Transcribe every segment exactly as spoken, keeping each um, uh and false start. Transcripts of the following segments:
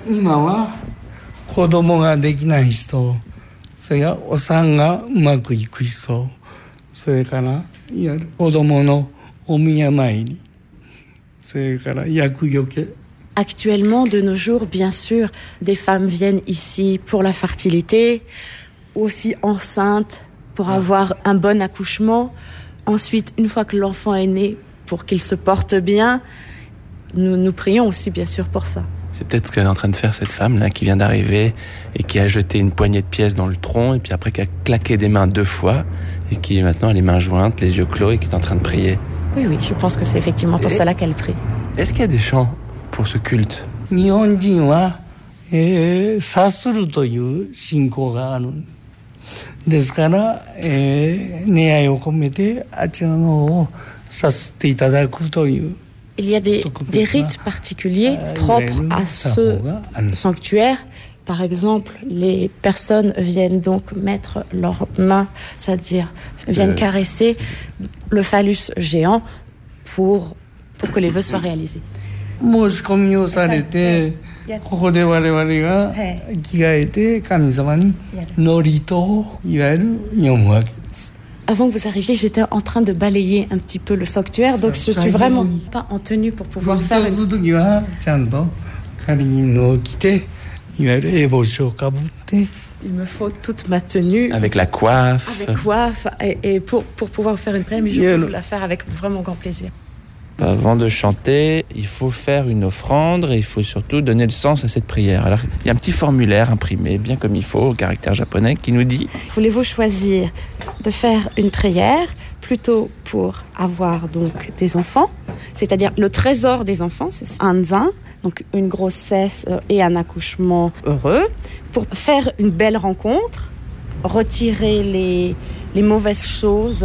今は子供ができない人、それからお産がうまくいく人、それからいわゆる子供のお宮参り、それから厄除け。 Actuellement, de nos jours, bien sûr, des femmes viennent ici pour la fertilité, aussi enceintes pour avoir un bon accouchement. Ensuite, une fois que l'enfant est né, pour qu'il se porte bien, nous, nous prions aussi bien sûr pour ça. C'est peut-être ce qu'elle est en train de faire, cette femme-là, qui vient d'arriver et qui a jeté une poignée de pièces dans le tronc et puis après qui a claqué des mains deux fois et qui maintenant a les mains jointes, les yeux clos et qui est en train de prier. Oui, oui, je pense que c'est effectivement pour et cela qu'elle prie. Est-ce qu'il y a des chants pour ce culte? 日本人は、えー、察するという信仰がある。ですから、えー、願いを込めてあちらの方をさせていただくという。 Il y a des, des rites particuliers propres à ce sanctuaire. Par exemple, les personnes viennent donc mettre leurs mains, c'est-à-dire viennent caresser le phallus géant pour, pour que les vœux soient réalisés. 申し込みをされて、ここで我々が着替えて神様に祝詞をいわゆる読むわけです。 Avant que vous arriviez, j'étais en train de balayer un petit peu le sanctuaire, donc je suis vraiment pas en tenue pour pouvoir faire une... 時はちゃんと仮銀を着て、いわゆる烏帽子をかぶって。 Il me faut toute ma tenue. Avec la coiffe. Avec coiffe, et, et pour, pour pouvoir faire une prière, mais je peux vous la faire avec vraiment grand plaisir. Avant de chanter, il faut faire une offrande et il faut surtout donner le sens à cette prière. Alors, il y a un petit formulaire imprimé, bien comme il faut, au caractère japonais, qui nous dit... Voulez-vous choisir de faire une prière plutôt pour avoir donc des enfants, c'est-à-dire le trésor des enfants, c'est Anzan, donc une grossesse et un accouchement heureux, pour faire une belle rencontre, retirer les, les mauvaises choses...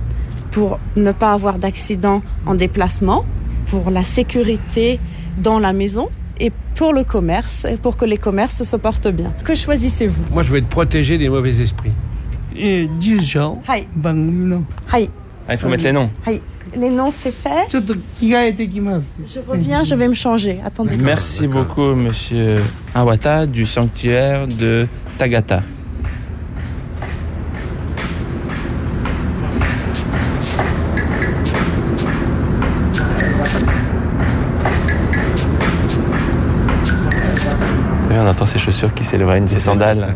pour ne pas avoir d'accident en déplacement, pour la sécurité dans la maison et pour le commerce, et pour que les commerces se portent bien. Que choisissez-vous? Moi, je veux être protégé des mauvais esprits. Et Jijo, Hai. Bangumino. Hai. Ah, il faut mettre les noms. Hai. Les noms, c'est fait. Je reviens, je vais me changer. Attendez. Merci beaucoup, monsieur Awata, du sanctuaire de Tagata. On entend ses chaussures qui s'éloignent, ses sandales.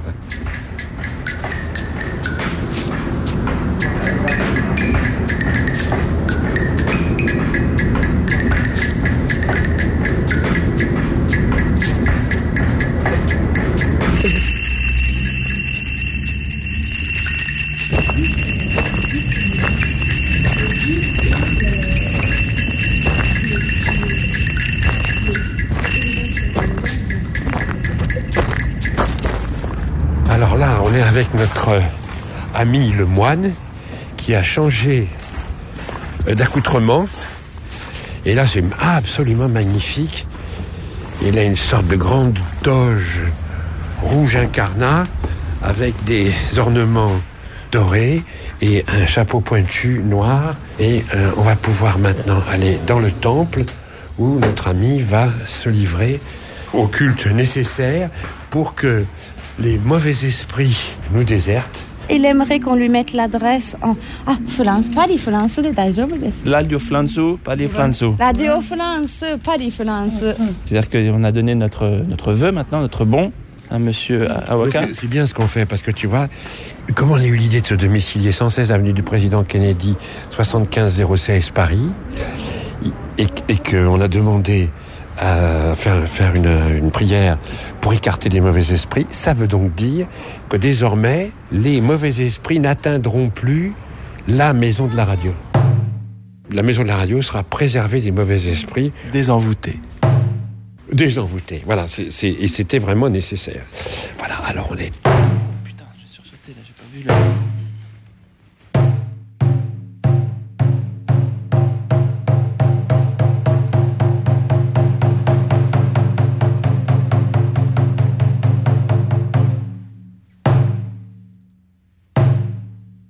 Alors là, on est avec notre ami le moine qui a changé d'accoutrement. Et là, c'est absolument magnifique. Il a une sorte de grande toge rouge incarnat avec des ornements dorés et un chapeau pointu noir. Et euh, on va pouvoir maintenant aller dans le temple où notre ami va se livrer au culte nécessaire pour que les mauvais esprits nous désertent. Il aimerait qu'on lui mette l'adresse en... Ah, France, pas di France, Radio Flansu, pas di Flansu. Radio France, pas di France. C'est-à-dire qu'on a donné notre, notre vœu maintenant, notre bon, à monsieur Awaka. C'est, c'est bien ce qu'on fait, parce que tu vois, comment on a eu l'idée de se domicilier cent seize avenue du Président Kennedy, soixante-quinze zéro seize Paris, et, et qu'on a demandé à faire, faire une, une prière pour écarter les mauvais esprits, ça veut donc dire que désormais, les mauvais esprits n'atteindront plus la maison de la radio. La maison de la radio sera préservée des mauvais esprits. Désenvoûtés. Désenvoûtés, voilà, c'est, c'est, et c'était vraiment nécessaire. Voilà, alors on est... Putain, j'ai sursauté là, j'ai pas vu là.